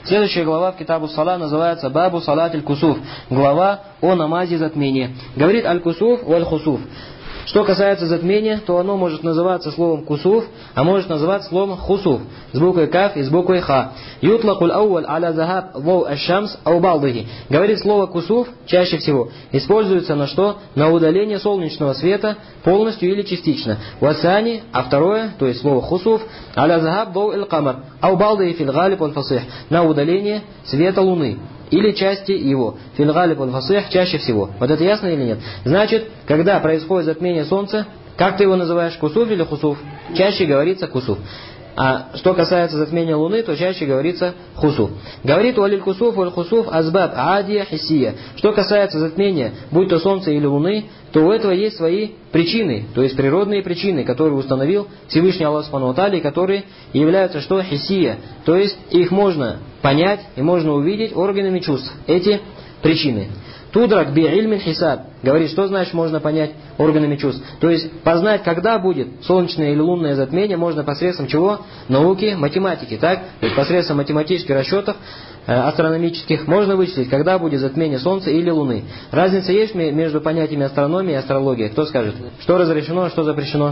Следующая глава в Китабу Сала называется Бабу Салат аль-Кусуф. Глава о намазе затмения. Говорит аль-Кусуф валь-Хусуф. Что касается затмения, то оно может называться словом кусуф, а может называться словом хусуф, с буквой каф и с буквой ха. Ютлакуль ауаль аля захаб вау аш-шамс ау балдыхи. Говорит, слово кусуф чаще всего используется на что? На удаление солнечного света полностью или частично. Васани, а второе, то есть слово хусуф, аля захаб вау ил-камар, ау балдыхи фил галиб аль-фасих, на удаление света луны. Или части его. Фильгалиб аль-фасих чаще всего. Вот это ясно или нет? Значит, когда происходит затмение солнца, как ты его называешь, кусуф или хусуф? Чаще говорится кусуф. А что касается затмения луны, то чаще говорится хусуф. Говорит уалиль кусуф валь хусуф азбаб адия хиссия. Что касается затмения, будь то солнца или луны, то у этого есть свои причины, то есть природные причины, которые установил Всевышний Аллах Субхану ва Тааля, которые являются что? Хиссия. То есть их можно понять и можно увидеть органами чувств. Эти причины. Тудрак би ильмин хисаб. Говорит, что значит можно понять органами чувств. То есть познать, когда будет солнечное или лунное затмение, можно посредством чего? Науки, математики. Так? То есть посредством математических расчетов астрономических можно вычислить, когда будет затмение солнца или луны. Разница есть между понятиями астрономии и астрологии? Кто скажет? Что разрешено, а что запрещено?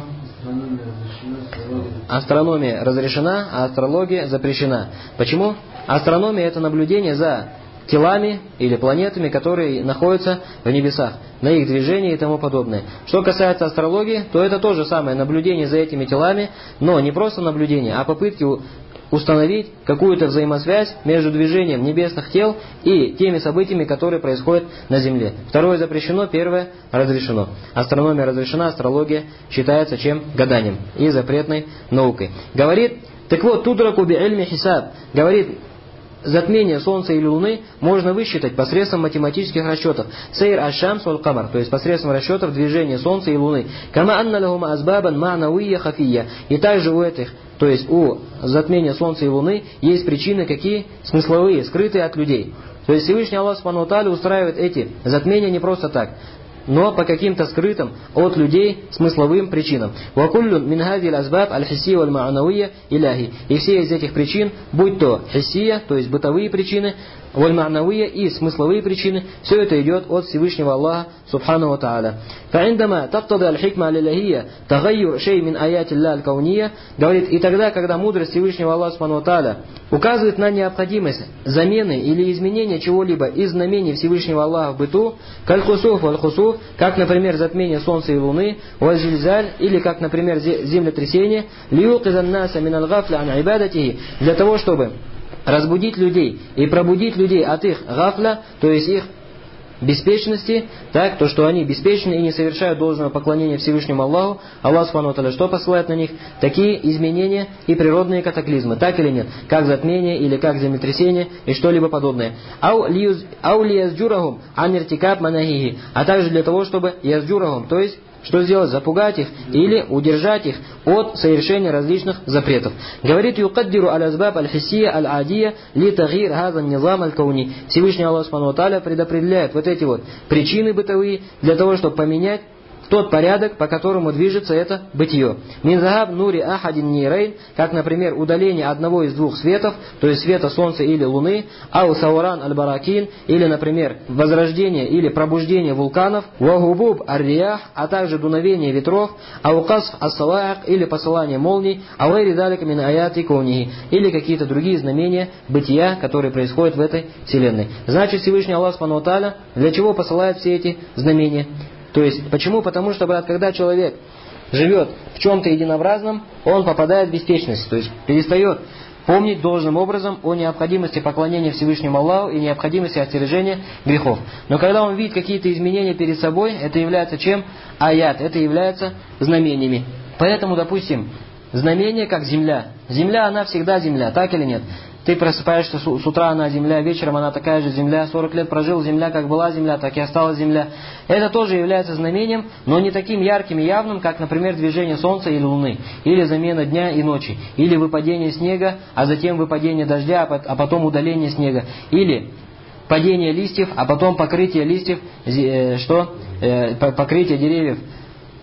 Астрономия разрешена, а астрология запрещена. Почему? Астрономия — это наблюдение за телами или планетами, которые находятся в небесах, на их движении и тому подобное. Что касается астрологии, то это то же самое наблюдение за этими телами, но не просто наблюдение, а попытки установить какую-то взаимосвязь между движением небесных тел и теми событиями, которые происходят на Земле. Второе запрещено, первое разрешено. Астрономия разрешена, астрология считается чем? Гаданием и запретной наукой. Говорит, так вот, тудраку би ильми хисаб, говорит, затмение солнца или луны можно высчитать посредством математических расчетов. Сейр аш-шамс валь-камар, то есть посредством расчетов движения солнца и луны. Кама анна лахума азбабан ма'навийя хафийя. И также у этих, то есть у затмения солнца и луны, есть причины какие? Смысловые, скрытые от людей. То есть Всевышний Аллах Субхану ва Тааля устраивает эти затмения не просто так, но по каким-то скрытым от людей смысловым причинам. وَكُلُّ مِنْ هَذِهِ الْأَسْبَابِ الْحِسِّيَّةِ وَالْمَعْنَوِيَّةِ إِلَهِ. И все из этих причин, будь то хиссия, то есть бытовые причины, валь-ма'навия и смысловые причины, все это идет от Всевышнего Аллаха Субхану ва Тааля. فَعِنْدَمَا تَقْتَضِي الْحِكْمَةَ الْإِلَهِيَّةَ تَغَيُّرْ شَيْءٍ مِنْ آيَاتِ اللَّهِ الْكَوْنِيَّةِ. Говорит, и тогда, когда мудрость Всевышнего Аллаха Субхану ва Тааля указывает на необходимость замены или изменения чего-либо из знамений Всевышнего Аллаха в быту, каль-хусуф валь-хусуф, как, например, затмение солнца и луны, валь-зильзаль, или как, например, землетрясение, лиюкизан наса минал гафля ан ибадатихи, для того, чтобы разбудить людей и пробудить людей от их гафля, то есть их беспечности, так, то, что они беспечны и не совершают должного поклонения Всевышнему Аллаху, Аллах Субхану ва Тааля что посылает на них? Такие изменения и природные катаклизмы, так или нет? Как затмение или как землетрясение и что-либо подобное. Ау лиязджурахум ан иртикаб манахихи, а также для того, чтобы язджурахум, то есть что сделать? Запугать их или удержать их от совершения различных запретов. Говорит, юкаддиру аль-азбаб аль-хиссия аль-адия ли тагир хазан низам аль-кауни. Всевышний Аллах Субхану ва Тааля предопределяет вот эти вот причины бытовые для того, чтобы поменять тот порядок, по которому движется это бытие. Минзахаб нури ахадин нирейн, как, например, удаление одного из двух светов, то есть света солнца или луны, ау сауран аль-баракин, или, например, возрождение или пробуждение вулканов, вагубуб ар-риях, а также дуновение ветров, ау касф ас-салаак, или посылание молний, ау гайри далика мин аяти каунихи, или какие-то другие знамения бытия, которые происходят в этой вселенной. Значит, Всевышний Аллах Субхану ва Тааля для чего посылает все эти знамения? То есть, почему? Потому что, брат, когда человек живет в чем-то единообразном, он попадает в беспечность, то есть перестает помнить должным образом о необходимости поклонения Всевышнему Аллаху и необходимости остережения грехов. Но когда он видит какие-то изменения перед собой, это является чем? Аят, это является знамениями. Поэтому, допустим, знамение как земля. Земля, она всегда земля, так или нет? Ты просыпаешься с утра, она земля, вечером она такая же земля, 40 лет прожил, земля как была земля, так и осталась земля. Это тоже является знамением, но не таким ярким и явным, как, например, движение солнца или луны, или замена дня и ночи, или выпадение снега, а затем выпадение дождя, а потом удаление снега, или падение листьев, а потом покрытие листьев, покрытие деревьев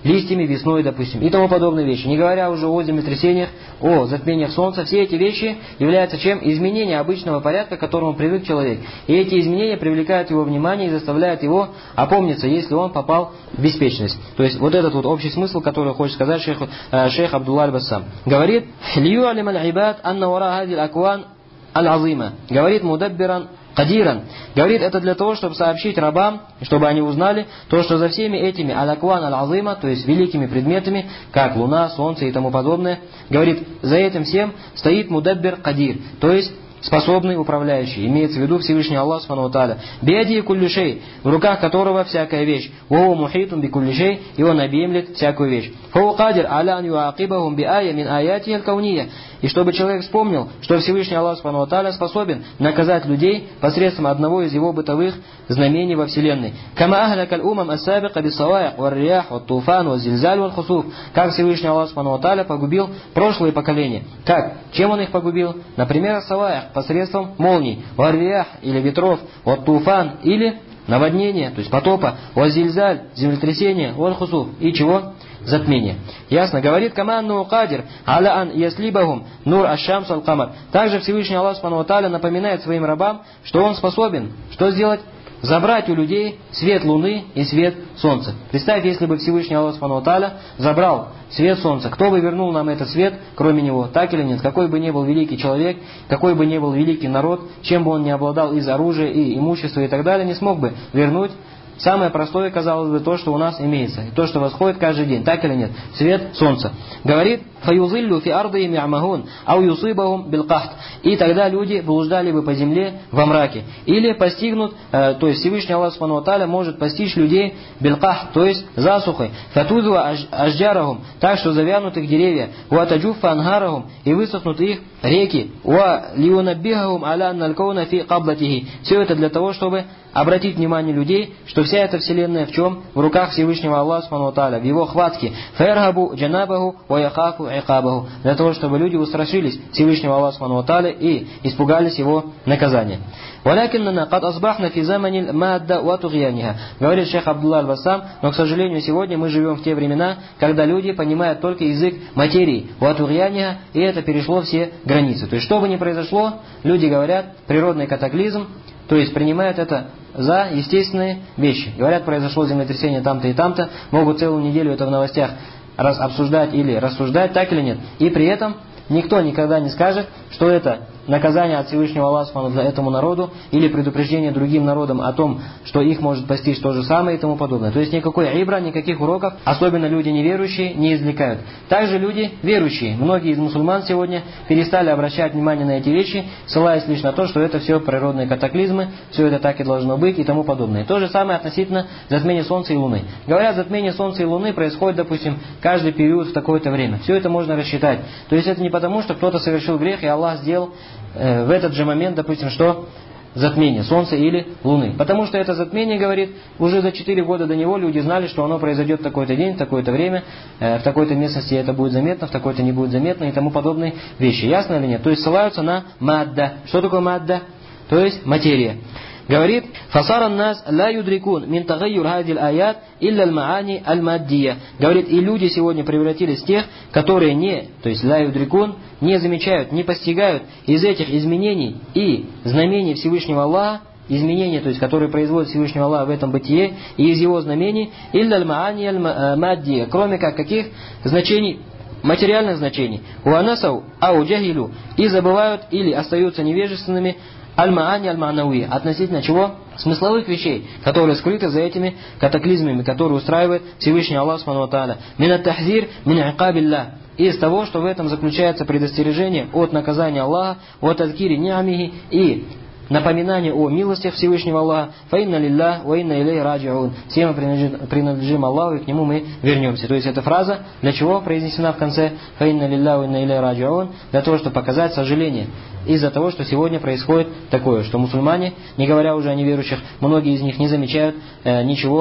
листьями весной, допустим, и тому подобные вещи. Не говоря уже о землетрясениях, о затмениях солнца, все эти вещи являются чем? Изменение обычного порядка, к которому привык человек. И эти изменения привлекают его внимание и заставляют его опомниться, если он попал в беспечность. То есть вот этот вот общий смысл, который хочет сказать шейх Абдулла аль-Бассам. Говорит, «Льюалим аль-ибад анна вара хади аль-акван аль-азима». Говорит мудаббиран Кадиран. Говорит, это для того, чтобы сообщить рабам, чтобы они узнали то, что за всеми этими аль-акван аль-азима, то есть великими предметами, как луна, солнце и тому подобное, говорит, за этим всем стоит мудаббир Кадир, то есть способный управляющий, имеется в виду Всевышний Аллах Субхану ва Тааля. Биади кулли шей, в руках которого всякая вещь. Ваху мухитун би кулли шей, и он объемлет всякую вещь. Фаху кадир аля ан юакибахум би ая мин аятихи аль-кауния. И чтобы человек вспомнил, что Всевышний Аллах Субхану ва Тааля способен наказать людей посредством одного из его бытовых знамений во Вселенной. Кама ахлакаль умам ас-сабика бис-саваиq вар-рiyah ват-туфан ваз-зильзаль вал-хусуф. Как Всевышний Аллах Субхану ва Тааля погубил прошлые поколения. Как? Чем он их погубил? Например, саваиq посредством молний, вар-рiyah или ветров, ват-туфан или наводнения, то есть потопа, ваз-зильзаль землетрясения, вал-хусуф и чего? Затмение. Ясно? Говорит команду Кадир, аля ан яслибахум нур аш-шамс аль-камар. Также Всевышний Аллах Субхану ва Тааля напоминает своим рабам, что он способен, что сделать? Забрать у людей свет луны и свет солнца. Представь, если бы Всевышний Аллах Субхану ва Тааля забрал свет солнца, кто бы вернул нам этот свет, кроме него, так или нет? Какой бы ни был великий человек, какой бы ни был великий народ, чем бы он ни обладал из оружия и имущества и так далее, не смог бы вернуть самое простое, казалось бы, то, что у нас имеется, и то, что восходит каждый день, так или нет? Свет солнца. Говорит, «Фаюзиллю фи ардихим я'махун, ау юсибахум билкахт». И тогда люди блуждали бы по земле во мраке. Или постигнут, то есть Всевышний Аллах Субхану ва Тааля может постичь людей билкахт, то есть засухой. «Фатузва ажджарахум», так что завянут их деревья. «Ва таджуффа анхарахум», и высохнут их реки. «Ва лиунаббихахум аля анналькауна фи каблатихи». Все это для того, чтобы обратить внимание людей, что вся эта вселенная в чем? В руках Всевышнего Аллаха Субхану ва Тааля, в его хватке. «Фэрхабу джанабаху ва яхафу икабаху». Для того, чтобы люди устрашились Всевышнего Аллаха Субхану ва Тааля и испугались его наказания. «Валякиннана кад асбахна фи заманил мадда ва тугьяниха». Говорит шейх Абдулла аль-Бассам, но, к сожалению, сегодня мы живем в те времена, когда люди понимают только язык материи, ва тугьяниха, и это перешло все границы. То есть, что бы ни произошло, люди говорят, природный катаклизм, то есть принимают это за естественные вещи. Говорят, произошло землетрясение там-то и там-то, могут целую неделю это в новостях обсуждать или рассуждать, так или нет. И при этом никто никогда не скажет, что это наказание от Всевышнего Аллаха этому народу или предупреждение другим народам о том, что их может постичь то же самое и тому подобное. То есть никакой ибра, никаких уроков, особенно люди неверующие, не извлекают. Также люди верующие, многие из мусульман сегодня перестали обращать внимание на эти вещи, ссылаясь лишь на то, что это все природные катаклизмы, все это так и должно быть и тому подобное. То же самое относительно затмения Солнца и Луны. Говорят, затмение Солнца и Луны происходит, допустим, каждый период в такое-то время. Все это можно рассчитать. То есть это не потому, что кто-то совершил грех и Аллах сделал в этот же момент, допустим, что затмение Солнца или Луны. Потому что это затмение, говорит, уже за 4 года до него люди знали, что оно произойдет в такой-то день, в такое-то время, в такой-то местности это будет заметно, в такой-то не будет заметно и тому подобные вещи. Ясно или нет? То есть ссылаются на мадда. Что такое мадда? То есть материя. Говорит, «Фасаран нас ла юдрикун мин тагайюр хадил аят илля аль-маани аль-маддия». Говорит, и люди сегодня превратились в тех, которые не, то есть ла юдрикун, не замечают, не постигают из этих изменений и знамений Всевышнего Аллаха, изменения, то есть которые производит Всевышний Аллах в этом бытие, и из его знамений илля аль-маани аль-маддия, кроме как каких значений? Материальных значений. «Уанасау ау джахилу», и забывают или остаются невежественными аль-маани аль-маанауи, относительно чего? Смысловых вещей, которые скрыты за этими катаклизмами, которые устраивает Всевышний Аллах Субхану ва Тааля. Мин ат-тахзир мин икабилля, из того, что в этом заключается предостережение от наказания Аллаха, от адкири ниамихи и напоминание о милостях Всевышнего Аллаха. Фаинна лиллах ва инна илейхи раджиун. Все мы принадлежим Аллаху, и к нему мы вернемся. То есть эта фраза для чего произнесена в конце? Фаинна лиллах ва инна илейхи раджиун. Для того, чтобы показать сожаление из-за того, что сегодня происходит такое, что мусульмане, не говоря уже о неверующих, многие из них не замечают ничего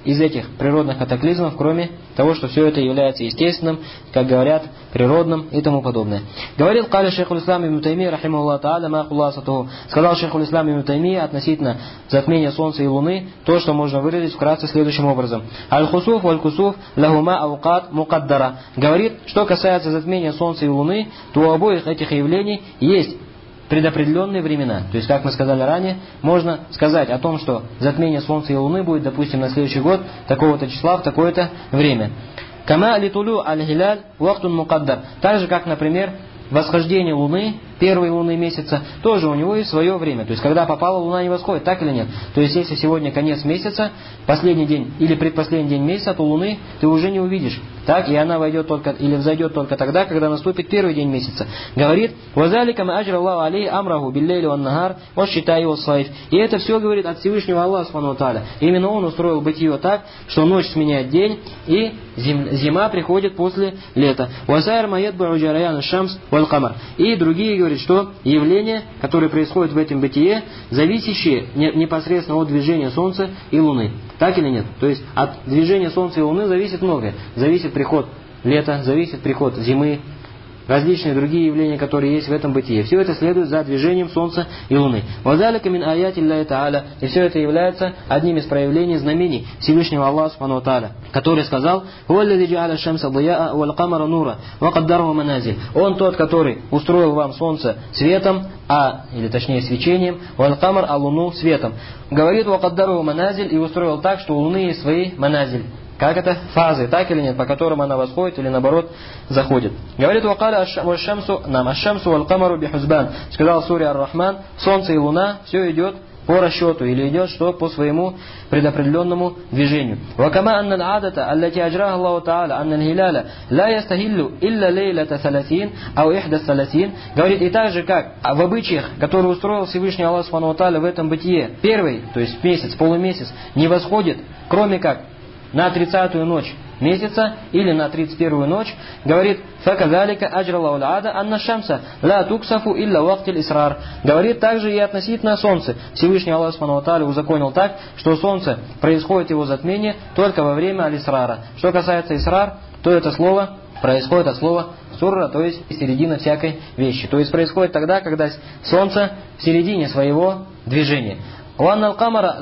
из этих природных катаклизмов, кроме того, что все это является естественным, как говорят, природным и тому подобное. Говорил Каля шейху ислам ибн Таймия, рахимахуллах та'аля, ма хуласатуху. Сказал шейху ислам ибн Таймия относительно затмения Солнца и Луны, то, что можно выразить вкратце следующим образом. Аль-хусуф валь-кусуф лахума аукат мукаддара. Говорит, что касается затмения Солнца и Луны, то у обоих этих явлений есть предопределенные времена. То есть, как мы сказали ранее, можно сказать о том, что затмение Солнца и Луны будет, допустим, на следующий год такого-то числа в такое-то время. Кама литулю аль-хиляль вахтун мукаддар. Так же, как, например, восхождение Луны, первой Луны месяца, тоже у него есть свое время. То есть, когда попала Луна, не восходит, так или нет? То есть, если сегодня конец месяца, последний день или предпоследний день месяца, то Луны ты уже не увидишь. Так, и она войдет только, или взойдет только тогда, когда наступит первый день месяца. Говорит, «Вазалика ма аджра Аллаху алейхи амраху биллейли ван нагар, ва шитаи ва сайф». И это все говорит от Всевышнего Аллаха субхану ва тааля. Именно Он устроил бытие так, что ночь сменяет день, и зима приходит после лета. «Васайр маед бауджараян шамс вал камар». И другие говорят, что явления, которые происходят в этом бытие, зависящие непосредственно от движения Солнца и Луны. Так или нет? То есть от движения Солнца и Луны зависит многое. Зависит приход лета, зависит приход зимы, различные другие явления, которые есть в этом бытие. Все это следует за движением Солнца и Луны. «Вазалика мин аяти Аллахи та'аля». И все это является одним из проявлений знамений Всевышнего Аллаха субхану ва тааля, который сказал: «Хуалладзи джа'аля шамса дияа вал камара нура ва каддараху маназиль». Он тот, который устроил вам Солнце светом, или точнее свечением, вал камар, а Луну светом. Говорит: «Ва каддараху маназиль», и устроил так, что у Луны есть свои маназиль. Как это? Фазы, так или нет, по которым она восходит или наоборот заходит. Говорит: «Вакаля ашамсу валь камару бихузбан». Сказал в суре Ар-Рахман: Солнце и Луна, все идет по расчету, или идет что по своему предопределенному движению. «Вакама анна аль-адата, аллати аджраха Аллаху та'аля, анна аль-хиляля, ла ястахиллу илля лейлата саласин, ау ихда саласин». Говорит, и так же, как в обычаях, которые устроил Всевышний Аллах субхану ва тааля в этом бытие, первый, то есть месяц, полумесяц, не восходит, кроме как на 30-ю ночь месяца или на 31-ю ночь, говорит: «Факазалика аджраллаху аль-ада анна шамса ла туксафу илля вахтиль исрар». Говорит также и относительно Солнца. Всевышний Аллах субхану ва тааля узаконил так, что Солнце происходит его затмение только во время аль-исрара. Что касается исрар, то это слово происходит от слова сурра, то есть середина всякой вещи. То есть происходит тогда, когда Солнце в середине своего движения. А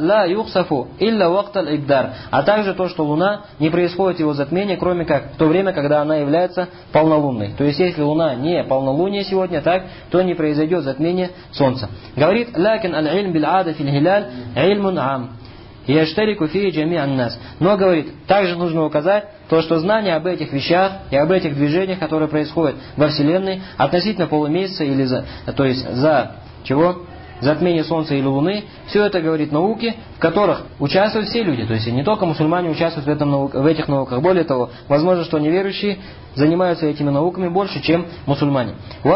также то, что Луна, не происходит его затмение, кроме как в то время, когда она является полнолунной. То есть, если Луна не полнолуние сегодня, так, то не произойдет затмение Солнца. Говорит: «Лакин аль-илм биль-ада фил-хиляль ильмун ам». Но, говорит, также нужно указать то, что знание об этих вещах и об этих движениях, которые происходят во Вселенной, относительно полумесяца или то есть за чего? Затмение Солнца или Луны, все это, говорит, науки, в которых участвуют все люди. То есть не только мусульмане участвуют в этих науках. Более того, возможно, что неверующие занимаются этими науками больше, чем мусульмане.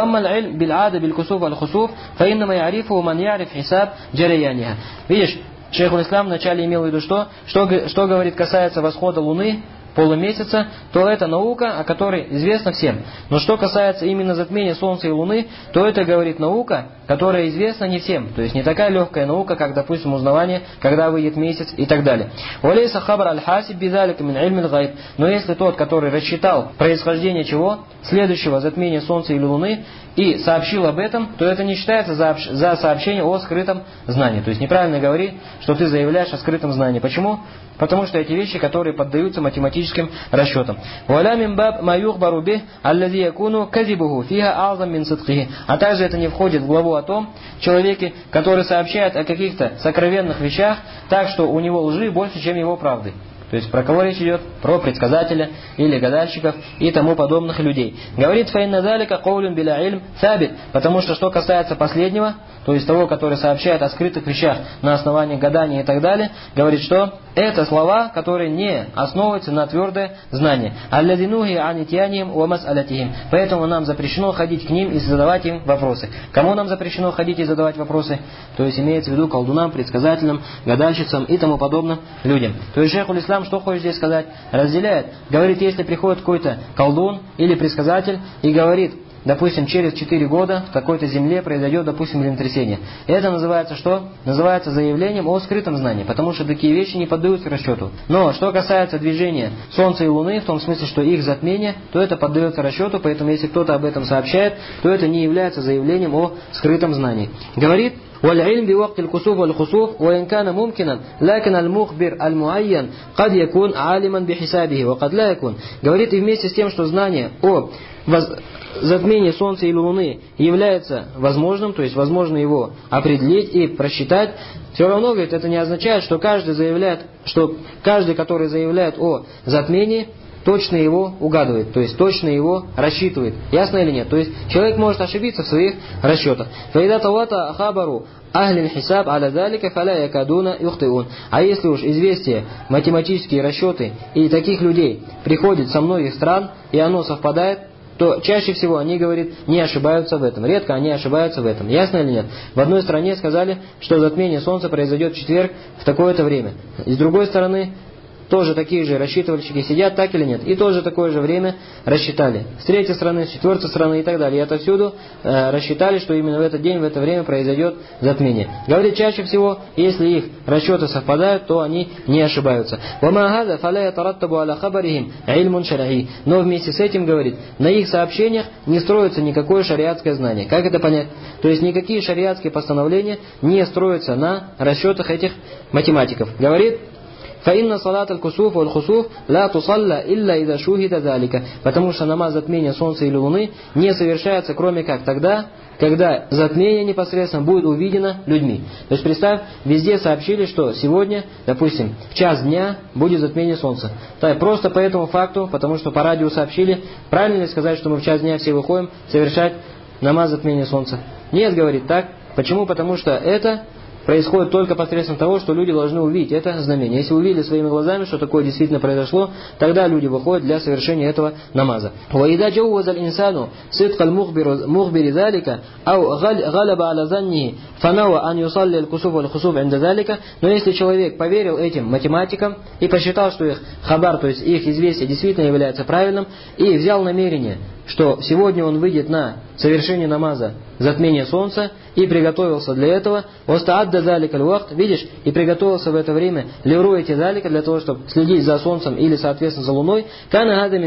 Видишь, шейх аль-Ислам вначале имел в виду что говорит, касается восхода Луны, полумесяца, то это наука, о которой известно всем. Но что касается именно затмения Солнца и Луны, то это, говорит, наука, которая известна не всем. То есть не такая легкая наука, как, допустим, узнавание, когда выйдет месяц и так далее. Но если тот, который рассчитал происхождение чего? Следующего затмения Солнца или Луны, и сообщил об этом, то это не считается за сообщение о скрытом знании. То есть неправильно говорить, что ты заявляешь о скрытом знании. Почему? Потому что эти вещи, которые поддаются математическим расчетам. А также это не входит в главу о том человеке, который сообщает о каких-то сокровенных вещах, так что у него лжи больше, чем его правды. То есть про кого речь идет? Про предсказателя или гадальщиков и тому подобных людей. Говорит: «Фаинна залика каулюн биля ильм сабит». Потому что касается последнего, то есть того, который сообщает о скрытых вещах на основании гадания и так далее, говорит, что это слова, которые не основываются на твердое знание. Поэтому нам запрещено ходить к ним и задавать им вопросы. Кому нам запрещено ходить и задавать вопросы? То есть имеется в виду колдунам, предсказателям, гадальщицам и тому подобным людям. То есть шейх аль-Ислам что хочет здесь сказать? Разделяет. Говорит, если приходит какой-то колдун или предсказатель и говорит: допустим, через 4 года в такой-то земле произойдет, допустим, землетрясение. Это называется что? Называется заявлением о скрытом знании, потому что такие вещи не поддаются расчету. Но что касается движения Солнца и Луны, в том смысле, что их затмение, то это поддается расчету, поэтому если кто-то об этом сообщает, то это не является заявлением о скрытом знании. Говорит: والعلم بوقت الكسوف والخسوف وإن كان ممكنا لكن المخبر المعين قد يكون عالما بحسابه وقد لا يكون. Говорит, и вместе с тем, что знание о затмении Солнца или Луны является возможным, то есть возможно его определить и просчитать, все равно, говорит, это не означает, что каждый, который заявляет о затмении, точно его угадывает, то есть точно его рассчитывает. Ясно или нет? То есть человек может ошибиться в своих расчетах. А если уж известие, математические расчеты и таких людей приходит со многих стран, и оно совпадает, то чаще всего они, говорит, не ошибаются в этом. Редко они ошибаются в этом. Ясно или нет? В одной стране сказали, что затмение Солнца произойдет в четверг в такое-то время. И с другой стороны, тоже такие же рассчитывальщики сидят, так или нет, и тоже такое же время рассчитали. С третьей стороны, с четвертой стороны и так далее. И отовсюду рассчитали, что именно в этот день, в это время произойдет затмение. Говорит, чаще всего, если их расчеты совпадают, то они не ошибаются. Но вместе с этим, говорит, на их сообщениях не строится никакое шариатское знание. Как это понять? То есть никакие шариатские постановления не строятся на расчетах этих математиков. Говорит: فإن صلاة الكسوف والخسوف لا تصلى إلا إذا شُهِدَ ذلك. Потому что намаз затмения Солнца или Луны не совершается, кроме как тогда, когда затмение непосредственно будет увидено людьми. То есть представь, везде сообщили, что сегодня, допустим, в час дня будет затмение Солнца. Так, просто по этому факту, потому что по радио сообщили, правильно ли сказать, что мы в час дня все выходим совершать намаз затмения Солнца? Нет, говорит, так. Почему? Потому что это происходит только посредством того, что люди должны увидеть это знамение. Если увидели своими глазами, что такое действительно произошло, тогда люди выходят для совершения этого намаза. وَإِذَا جَوَّزَ الْإِنسَانُ صِدْقَ الْمُخْبِرِ ذَلِكَ أَوْ غَلَبَ عَلَى ظَنِّهِ فَنَوَى أَنْ يُصَلِّ الْكُسُوفَ وَالْخُسُوفَ عِنْدَ ذَلِكَ. Но если человек поверил этим математикам и посчитал, что их хабар, то есть их известие действительно является правильным, и взял намерение, что сегодня он выйдет на совершение намаза затмения Солнца, и приготовился для этого, видишь, и приготовился в это время лируете залика для того, чтобы следить за Солнцем или, соответственно, за Луной, то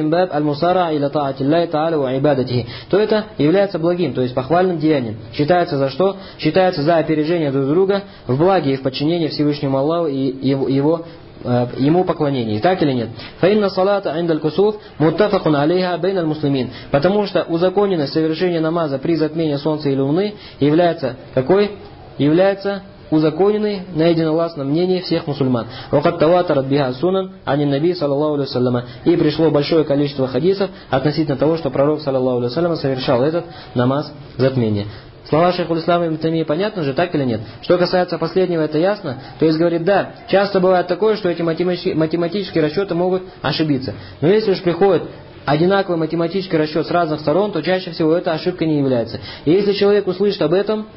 это является благим, то есть похвальным деянием. Считается за что? Считается за опережение друг друга в благе и в подчинении Всевышнему Аллаху и ему поклонение. Так или нет? فَإِنَّ صَلَاةَ عِنْدَ الْكُسُوفِ مُتَّفَقٌ عَلَيْهَا بَيْنَ الْمُسْلِمِينَ. Потому что узаконенность совершения намаза при затмении Солнца или Луны является какой? Является узаконенной на единогласном мнении всех мусульман. وَقَدْ تَوَاتَرَتْ بِهَا سُنَنْ عَنِ النَّبِيِّ صَلَّى اللَّهُ عَلَيْهِ وسلم. И пришло большое количество хадисов относительно того, что пророк саллаллаху алейхи вассалям совершал этот намаз затмения. Слова шейхуль ислама ибн Таймии понятно же, так или нет? Что касается последнего, это ясно. То есть, говорит, да, часто бывает такое, что эти математические расчеты могут ошибиться. Но если уж приходит одинаковый математический расчет с разных сторон, то чаще всего эта ошибка не является. И если человек услышит об этом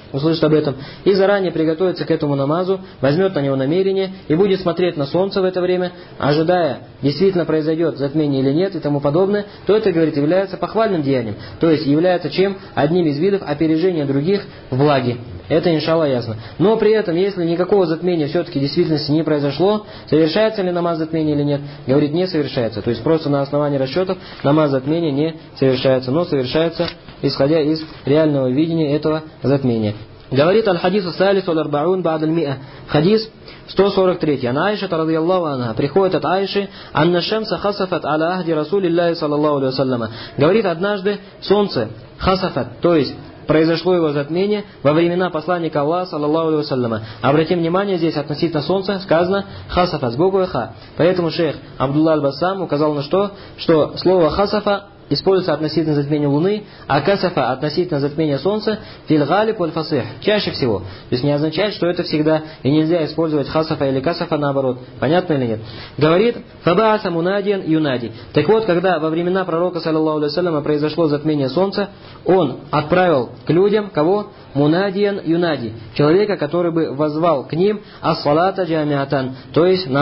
и заранее приготовится к этому намазу, возьмет на него намерение и будет смотреть на солнце в это время, ожидая, действительно произойдет затмение или нет и тому подобное, то это, говорит, является похвальным деянием. То есть является чем? Одним из видов опережения других в благе. Это, иншаллах, ясно. Но при этом, если никакого затмения все-таки в действительности не произошло, совершается ли намаз затмения или нет? Говорит, не совершается. То есть просто на основании расчетов намаз затмения не совершается, но совершается, исходя из реального видения этого затмения. Говорит аль-хадису салису аль-арбаун ба'д аль-ми'а. Хадис 143. Ан Айша радийаллаху анха. Приходит от Айши: «Анна шамса хасафат аля ахди Расулиллахи саллаллаху алейхи вассаляма». Говорит, однажды солнце хасафат, то есть произошло его затмение во времена посланника Аллаха саллаллаху алейхи вассаляма. Обратим внимание, здесь относительно солнца сказано хасафа с буквой ха. Поэтому шейх Абдулла аль-Бассам указал на что слово хасафа используется относительно затмения Луны, а касафа относительно затмения Солнца фил галиб валь фасих, чаще всего. То есть не означает, что это всегда, и нельзя использовать хасафа или касафа наоборот. Понятно или нет? Говорит, фабааса мунадиан юнади. Так вот, когда во времена пророка саллаллаху алейхи вассаляма произошло затмение Солнца, он отправил к людям кого? Мунадиан юнади. Человека, который бы воззвал к ним ас-салата джамиатан, то есть намаз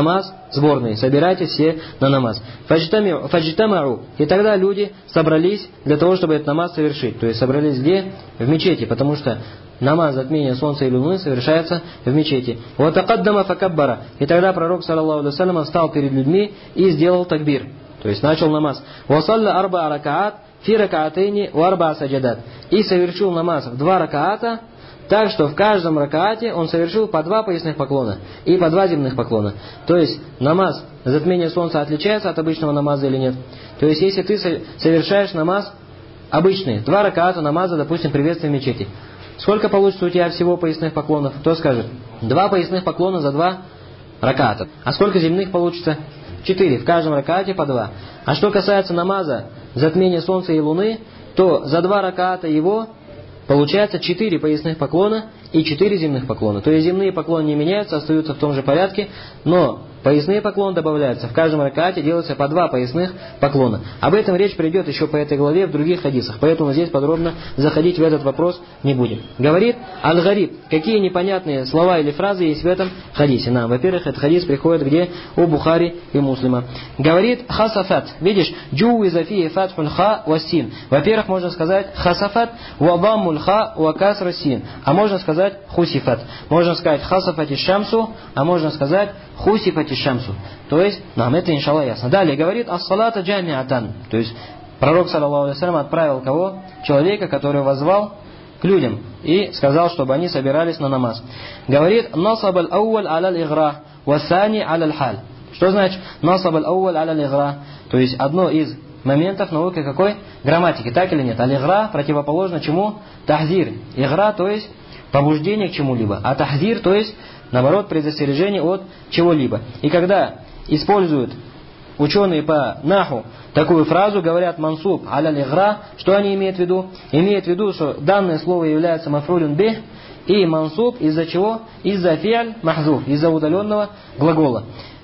сборные, собирайтесь все на намаз. Фаджтамау. И тогда люди собрались для того, чтобы этот намаз совершить. То есть собрались где? В мечети, потому что намаз затмения солнца и луны совершается в мечети. Ватакаддама факаббара. И тогда пророк, саллаллаху алейхи вассалям, встал перед людьми и сделал такбир. То есть начал намаз. Васалла арба ракаат фи ракаатейни ва арба саджадат. И совершил намаз в 2 ракаата, так что в каждом ракаате он совершил по 2 поясных поклона и по 2 земных поклона. То есть намаз затмения солнца отличается от обычного намаза или нет? То есть если ты совершаешь намаз обычный, 2 ракаата намаза, допустим, приветствия в мечети, сколько получится у тебя всего поясных поклонов? Кто скажет? 2 поясных поклона за 2 ракаата. А сколько земных получится? 4. В каждом ракаате по 2. А что касается намаза затмения солнца и луны, то за 2 ракаата его получается 4 поясных поклона и 4 земных поклона. То есть земные поклоны не меняются, остаются в том же порядке, но поясные поклоны добавляются. В каждом ракаате делается по 2 поясных поклона. Об этом речь придет еще по этой главе в других хадисах. Поэтому здесь подробно заходить в этот вопрос не будем. Говорит Аль-Гариб. Какие непонятные слова или фразы есть в этом хадисе? Во-первых, этот хадис приходит где? У Бухари и Муслима. Говорит хасафат. Видишь? Джуиза фи фатхуль ха вассин. Во-первых, можно сказать хасафат ва даммуль ха ва касра син. А можно сказать хусифат. Можно сказать хасафати шамсу, а можно сказать хусифати шамсу. То есть, нам это иншаллах ясно. Далее говорит ас-салата джамиатан. То есть, пророк, саллаллаху алейхи вассалям, отправил кого? Человека, который воззвал к людям и сказал, чтобы они собирались на намаз. Говорит насаб аль-ауаль аля-аль-игра вассани аля-аль-халь. Что значит насаб аль-ауаль аля-аль-игра? То есть, одно из моментов науки какой? Грамматики, так или нет? Аль-игра противоположно чему? Тахзир. Игра, то есть побуждение к чему-либо. А тахзир, то есть наоборот, предостережение от чего-либо. И когда используют ученые по наху такую фразу, говорят мансуб аля-аль-игра, что они имеют в виду? Имеют в виду, что данное слово является мафрулюн бих, и мансуб из-за чего? Из-за фиаль махзуф, из-за удаленного глагола.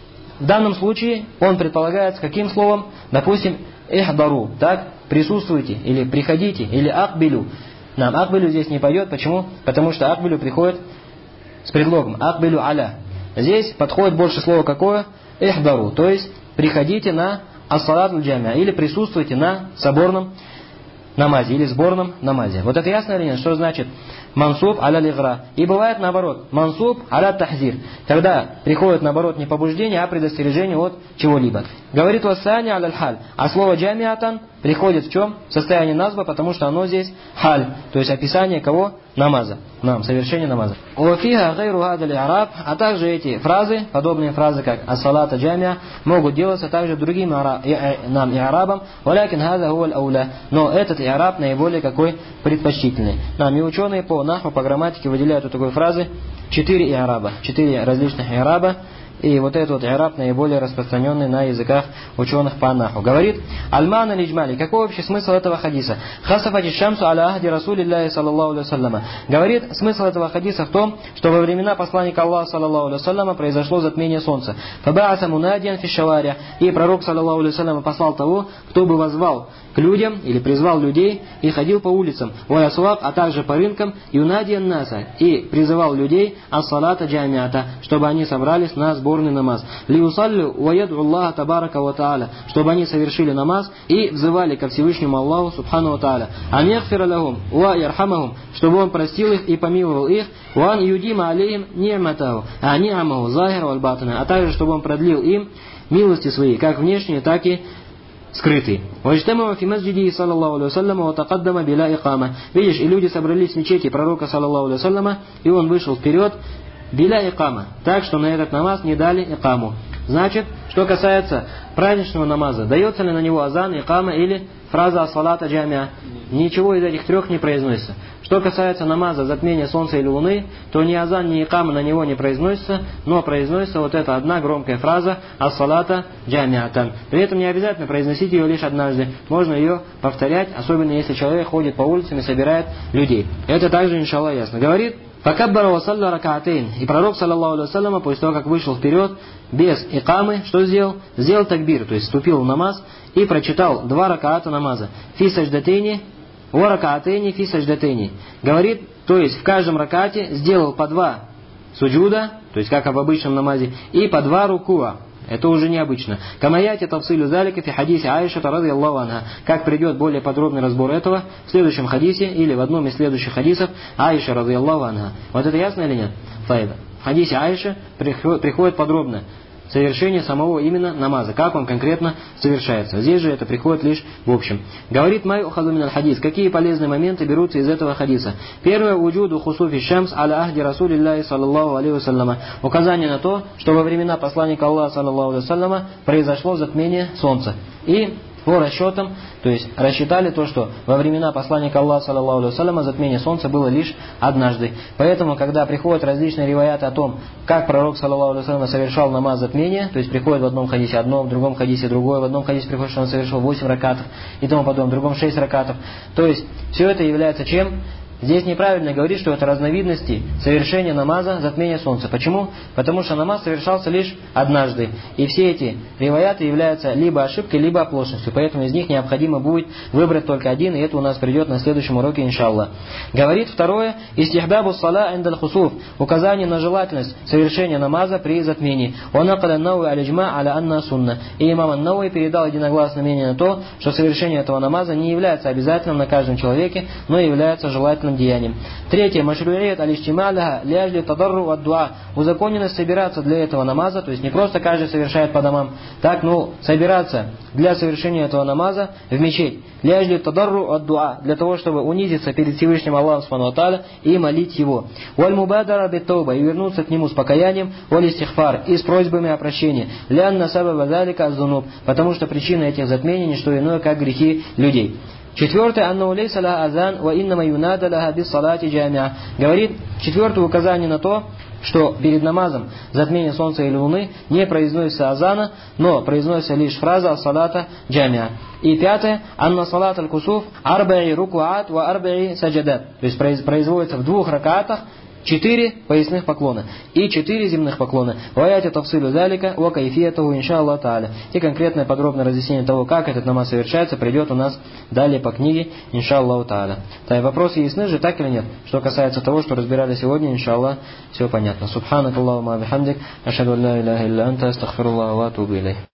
В данном случае он предполагается каким словом? Допустим, ихдару, так? Присутствуйте, или приходите, или акбилю. Нам акбилю здесь не пойдет. Почему? Потому что акбилю приходит с предлогом акбилю аля. Здесь подходит больше слово какое? Ихдару, то есть приходите на ас-салат аль-джамиа, или присутствуйте на соборном намазе, или сборном намазе. Вот это ясно или нет? Что значит мансуб аля-аль-игра? И бывает наоборот, мансуб аля-тахзир, когда приходит наоборот не побуждение, а предостережение от чего-либо. Говорит вассани аля-аль-халь, а слово джамиатан приходит в чем? В состоянии назва, потому что оно здесь халь, то есть описание кого? Намаза. Совершение намаза. Уафиха гайру хадаль араб, а также эти фразы, подобные фразы, как ас-салата джамиа, могут делаться также другим иарабом, валякин хаза хуаль ауля. Но этот иараб наиболее какой предпочтительный. И ученые по наху, по грамматике выделяют у такой фразы 4 иараба, 4 различных иараба. И вот этот вот иараб наиболее распространенный на языках ученых по наху. Говорит аль-мана лиджмали. Какой общий смысл этого хадиса? Хасафати шамсу аля ахди расулиллахи саллаллаху алейхи вассаляма. Говорит, смысл этого хадиса в том, что во времена посланника Аллаха саллаллаху алейхи вассаляма произошло затмение солнца. Фабааса мунадиян фи шавария. И пророк саллаллаху алейхи вассаляма послал того, кто бы воззвал к людям или призвал людей и ходил по улицам, ваясуак, а также по рынкам, юнадиян наса, и призывал людей ас-салата джамиата, чтобы они собрались на сборный намаз. Лиусаллю ваяду Аллаха табарака ва тааля, чтобы они совершили намаз и взывали ко Всевышнему Аллаху субхану ва тааля. Ан яхфира лахум ва ярхамахум, чтобы он простил их и помиловал их, ван юдима алейхим ни'матаху, а ни'амаху захира валь батана, а также чтобы он продлил им милости свои, как внешние, так и скрытый. Ваджтамава фи масджиди саллаллаху алейхи вассаляма ва тақаддама биля икама. Видишь, и люди собрались в мечети пророка саллаллаху алейхи вассаляма, и он вышел вперед биля икама, так что на этот намаз не дали икаму. Значит, что касается праздничного намаза, дается ли на него азан, икама или фраза ас-салата джамиа? Ничего из этих трех не произносится. Что касается намаза затмения солнца или луны, то ни азан, ни икама на него не произносится, но произносится вот эта одна громкая фраза ас-салата джамиатан. При этом не обязательно произносить ее лишь однажды. Можно ее повторять, особенно если человек ходит по улицам и собирает людей. Это также иншаллах ясно. Говорит факаббара ва салла ракаатейн. И пророк саллаллаху алейхи вассалям, после того, как вышел вперед без икамы, что сделал? Сделал такбир, то есть вступил в намаз и прочитал 2 ракаата намаза. Фи саждатейни ва ракаатейни фи саждатейни. Говорит, то есть в каждом ракаате сделал по 2 суджуда, то есть как в обычном намазе, и по 2 рукуа. Это уже необычно. Камаяти тавсилю залика фи хадисе Аиша радхияллаху анха. Как придет более подробный разбор этого в следующем хадисе или в одном из следующих хадисов Аиша радхияллаху анха. Вот это ясно или нет? В хадисе Аиши приходит подробно совершение самого именно намаза, как он конкретно совершается. Здесь же это приходит лишь в общем. Говорит май ухаду миналь хадис. Какие полезные моменты берутся из этого хадиса? Первое, уджуду хусуфи шамс аля ахди расулиллахи саллаллаху алейхи вассаляма. Указание на то, что во времена посланника Аллаха саллаллаху алейхи вассаляма произошло затмение солнца. И по расчетам, то есть рассчитали то, что во времена посланника Аллаха саллаллаху алейхи вассаляма затмение солнца было лишь однажды. Поэтому, когда приходят различные риваяты о том, как пророк саллаллаху алейхи вассаляма совершал намаз затмения, то есть приходит в одном хадисе одно, в другом хадисе другое, в одном хадисе приходит, что он совершил 8 ракатов и тому подобное, в другом 6 ракатов. То есть все это является чем? Здесь неправильно говорить, что это разновидности совершения намаза затмения солнца. Почему? Потому что намаз совершался лишь однажды. И все эти риваяты являются либо ошибкой, либо оплошностью. Поэтому из них необходимо будет выбрать только один, и это у нас придет на следующем уроке, иншаллах. Говорит второе, истихбабу сала индаль хусуф. Указание на желательность совершения намаза при затмении. Ванакад ан-Науи аль-Иджма аля анна сунна. И имам ан-Науи передал единогласное мнение на то, что совершение этого намаза не является обязательным на каждом человеке, но является желательным деянием. Третье, машруият аль-иштималяха ляжли тадарру ад-дуа. Узаконенность собираться для этого намаза, то есть не просто каждый совершает по домам, так, собираться для совершения этого намаза в мечеть. Ляжли тадарру ад-дуа, для того, чтобы унизиться перед Всевышним Аллахом субхану ва тааля и молить его. Валь-мубадара бит-тауба, и вернуться к нему с покаянием, валь-истихфар, и с просьбами о прощении. Лянна сабаба залика аз-зунуб, потому что причина этих затмений не что иное, как грехи людей. Четвертое, анна улейса ла азан, ва иннама юнада лаха бис салати джамиа. Говорит четвертое указание на то, что перед намазом затмения солнца или луны не произносится азана, но произносится лишь фраза ас-салата джамиа. И пятое, анна салат аль-кусуф арбаи рукуат ва арбаи саджадат. То есть производится в 2 ракатах 4 поясных поклона и 4 земных поклона. Ваяти тавсилю залика ва кайфиятаху иншаллах тааля. И конкретное подробное разъяснение того, как этот намаз совершается, придет у нас далее по книге, иншаллах тааля. Вопросы ясны же, так или нет? Что касается того, что разбирали сегодня, иншаллах, все понятно. Субханак Аллахумма бихамдик, ашхаду ан ла иляха илля анта, астагфируллаха ва атубу илейх.